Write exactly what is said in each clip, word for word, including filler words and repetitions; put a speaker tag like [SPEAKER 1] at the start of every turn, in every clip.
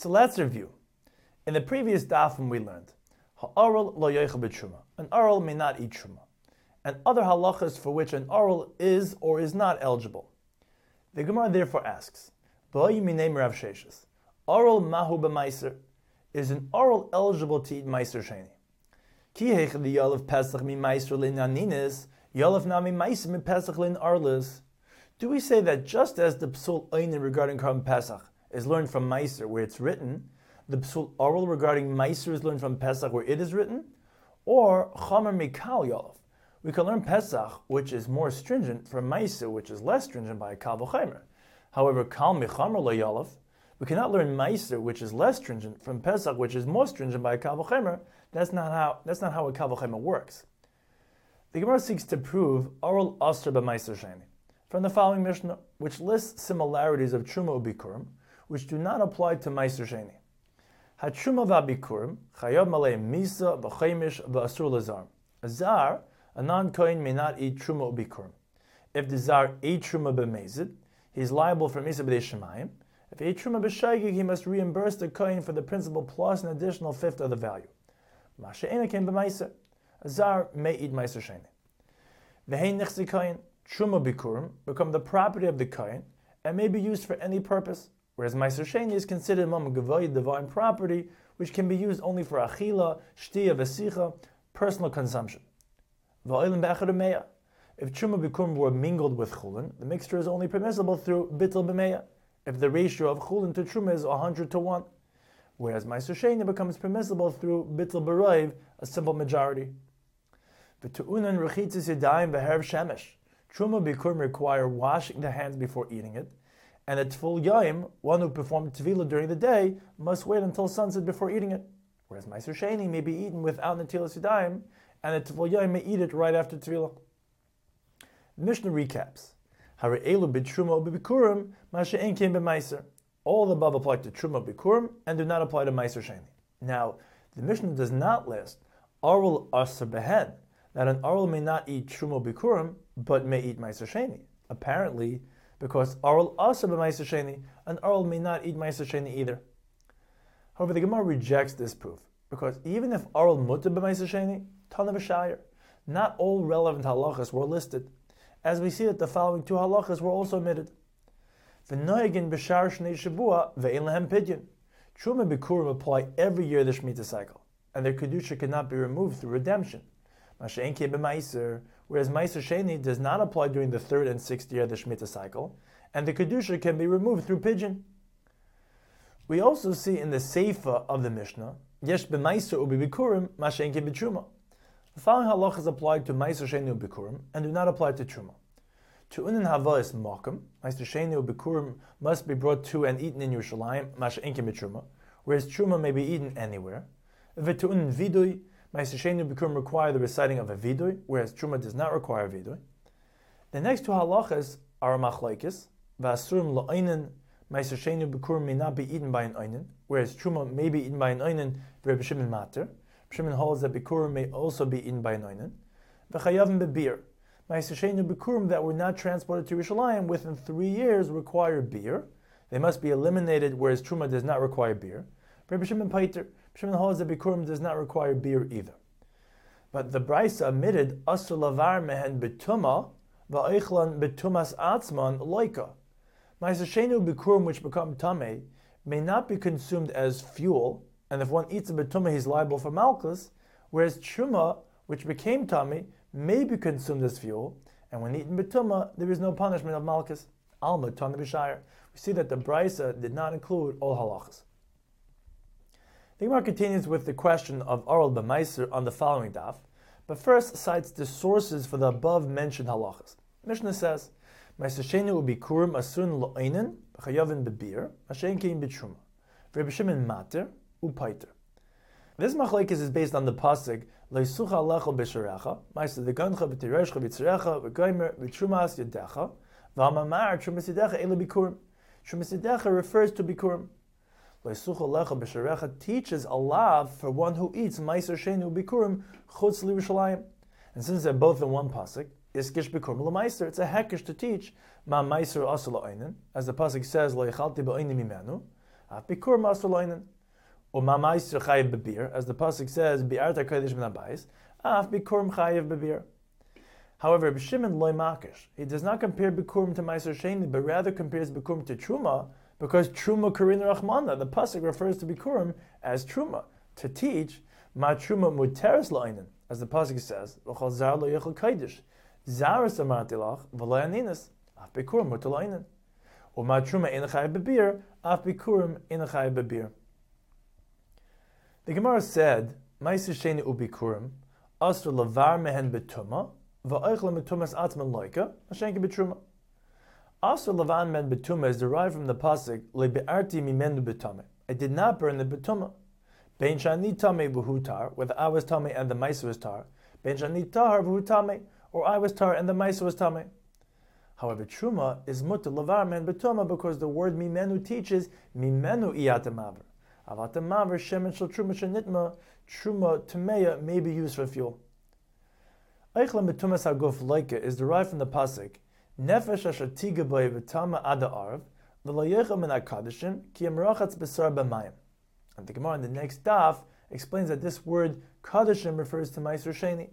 [SPEAKER 1] So let's review. In the previous dafim we learned, ha'aral lo yochel b'truma. An aral may not eat truma. And other halachas for which an aral is or is not eligible. The Gemara therefore asks, B'ayi minei Rav Sheshes, aral mahu b'maiser, is an aral eligible to eat maiser sheni? Ki heichad the yalav pesach mi maiser lin aninis, yalav nami maiser mi pesach lin arlis. Do we say that just as the psul einin regarding Karban Pesach is learned from maiser where it's written, the psul aral regarding maiser is learned from Pesach where it is written? Or chamer mikal yalav, we can learn Pesach, which is more stringent, from maiser, which is less stringent by a kal v'chaimer. However, kal michamer lo yalav, we cannot learn maiser, which is less stringent, from Pesach, which is more stringent by a kal v'chaimer. That's not how. That's not how a kal v'chaimer works. The Gemara seeks to prove aral asr b'maiser sheni from the following Mishnah, which lists similarities of truma ubikurim, which do not apply to maiser sheni. Hatruma v'abikurim chayav malei misa v'chaimish v'asur lazar. A zar, a non-kohen, may not eat truma ubikurim. If the zar ate truma b'mezid, he is liable for misa b'dei shemayim. If he ate truma b'shaygig, he must reimburse the kohen for the principal plus an additional fifth of the value. Mashe'ena came b'maiser. A zar may eat maiser sheni. V'hein nichzi kohen, truma bikurim become the property of the kohen and may be used for any purpose, whereas maiser sheni is considered mama gavoy, divine property, which can be used only for achila, shtiya, v'sicha, personal consumption. V'oilim b'echad u'meya. If truma bikurim were mingled with chulin, the mixture is only permissible through bittul b'meya, if the ratio of chulin to truma is one hundred to one, whereas maiser sheni becomes permissible through bittul b'roiv, a simple majority. V'tu'unan rechitzis yadayim v'herv shemesh. Truma bikurim require washing the hands before eating it, and a tful yaim, one who performed tevilah during the day, must wait until sunset before eating it, whereas maiser sheni may be eaten without netilas yadayim, and a tful yaim may eat it right after tevilah. The Mishnah recaps. Hara'elu b'truma u'b'bikurim, masha'en came b'maiser. All the above apply to truma bikurim and do not apply to maiser sheni. Now, the Mishnah does not list aral asr behen, that an aral may not eat truma bikurim, but may eat maiser sheni. Apparently, because aral asr b'maiser sheni, an aral may not eat maiser sheni either. However, the Gemara rejects this proof, because even if aral mutter b'maiser sheni, tana v'shayir, not all relevant halachas were listed, as we see that the following two halachas were also omitted. V'noyegin b'shar shnei shavua ve'en lehem pidyon. Truma bikurim apply every year the Shemitah cycle, and their kedusha cannot be removed through redemption. Masha'en ke b'maiser, whereas maiser sheni does not apply during the third and sixth year of the Shemitah cycle, and the kedusha can be removed through pidyon. We also see in the seifa of the Mishnah, yesh b'maiser u'b'bikurim masha'en ke b'truma. The following halachas apply to maiser sheni u'bikurim and do not apply to truma. To unin hava is makam, maiser sheni u'bikurim must be brought to and eaten in Yerushalayim, masha'en ke b'truma, whereas truma may be eaten anywhere. V'tu'unin vidui, maiser sheni u'bikurim require the reciting of a vidui, whereas truma does not require a vidui. The next two halachas are a machlokes. V'asurim la'oinen, maiser sheni u'bikurim may not be eaten by an oinen, whereas truma may be eaten by an oinen, v'Reb Shimon mater. Shimon holds that bikurim may also be eaten by an oinen. V'chayavim bebir, maiser sheni bikurim that were not transported to Yerushalayim within three years require beer. They must be eliminated, whereas truma does not require beer. Reb Shimon paiter, Shimon holds that bikurim does not require beer either. But the Brisa omitted asur lavar mehen betuma va'eichlan betumas atzman loika. Maiser sheni bikurim which become tamei may not be consumed as fuel, and if one eats a betuma, he's liable for malchus, whereas truma, which became tummy, may be consumed as fuel, and when eaten betuma, there is no punishment of malchus. Alma tana b'shayir. We see that the Brisa did not include all halachas. The Gemara continues with the question of aral b'maiser on the following daf, but first cites the sources for the above-mentioned halachas. Mishnah says, maiser sheni u'bikurim asun lo'einen b'chayavin b'bir, mashen kein b'truma. Reb Shimon mater, upaiter. This machlekes is based on the pasuk leisucha alecha b'sharecha, ma'aser degancha v'tireshcha v'tzerecha v'goymer v'trumas yadecha v'amamar trumas yadecha ele bikurim. Trumas yadecha refers to bikurim. Leisucha alecha b'sharecha teaches a law for one who eats maiser sheni bikurim chutz l'Yerushalayim. And since they're both in one pasuk, iskish bikurim l'maiser, it's a hekesh to teach ma maiser asur la'oinen, as the pasuk says leichalti ba'oinim imenu. af bikurim asur loinen. Uma meiser chayiv bebir, as the pasuk says, bi'arta kodesh min habayis, af bikurim chayiv bebir. However, B'Shimon loy makish. He does not compare bikurim to meiser sheni, but rather compares bikurim to truma, because truma karin rachmana. The pasuk refers to bikurim as truma to teach ma truma muteres loinen, as the pasuk says, v'chol zar lo yechol kodesh, zaras amarti lach v'lo aninas, af bikurim muter loinen. Uma truma in chayiv bebir, af bikurim in chayiv bebir. The Gemara said, Meiser Sheni ubikurim, asr lavar mehen betuma, va'oichle betumas atzman loika, ashenki betruma. Asr lavan men betuma is derived from the pasuk, lebe'arti mimenu betame. I did not burn the betuma. Bein shani tame v'hutar, whether I was tame and the meiser was tar. Bein shani tahar v'hutame, or I was tar and the meiser was tame. However, truma is mutter lavar men betuma because the word mimenu teaches mimenu iyatamaver. Avatam maver shemen shel truma shenitma, truma tameya may be used for fuel. Eichlam betumas haguf loika is derived from the pasuk nefesh asher tiga b'y v'tama ada arv v'lo min hakadashim ki emrachatz besar b'mayim. And the Gemara in the next daf explains that this word kadashim refers to meiser sheni.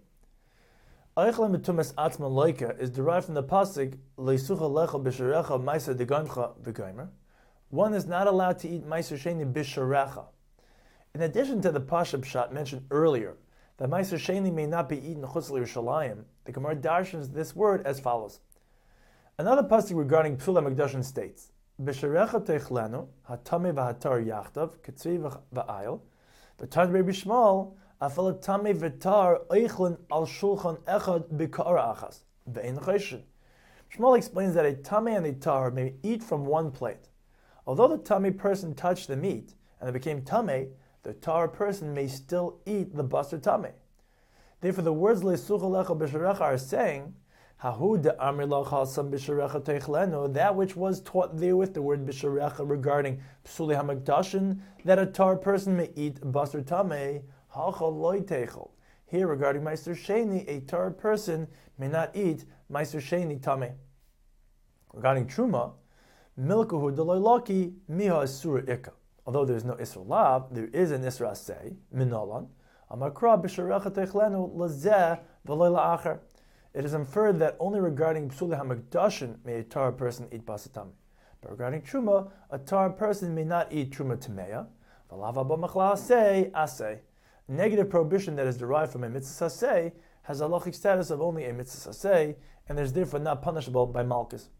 [SPEAKER 1] Eichlam betumas atzman loika is derived from the pasuk leisucha lecha b'sharecha meiser degancha v'gaimer. One is not allowed to eat meiser sheni bisharecha. In addition to the pasha pshat mentioned earlier, that meiser sheni may not be eaten chutz l'Yerushalayim, the Gemara darshans this word as follows. Another pasuk regarding Psula Mikdashin states, Bisharecha teichlenu, hatame v'hatar yachtav, ketzvi v'ayil, v'tad Rebbe Shmuel, afal tame v'tar eichlin al shulchan echad b'ka'ara achas, v'ein chesed. Shmuel explains that a tame and a tar may eat from one plate. Although the tame person touched the meat and it became tame, the tar person may still eat the basar tame. Therefore, the words leisucha lecha b'sharecha are saying, Hahu de amri lachal sam b'sharecha teichlenu, that which was taught there with the word b'sharecha regarding psuli hamikdashin, that a tar person may eat basar tame, hachal loy teichel. Here, regarding meiser sheni, a tar person may not eat meiser sheni tame. Regarding truma, milkuhu deloy laki miha isura ikka. Although there is no isra lav, there is an isra say minolan. Amakra b'sharecha teichlenu lazeh v'loy la'acher. It is inferred that only regarding psuli hamikdashin may a tar person eat basar tame. But regarding truma, a tar person may not eat truma tameya. V'lav haba machla asay asay. Negative prohibition that is derived from a mitzvah asay has a halachic status of only a mitzvah asay, and is therefore not punishable by malchus.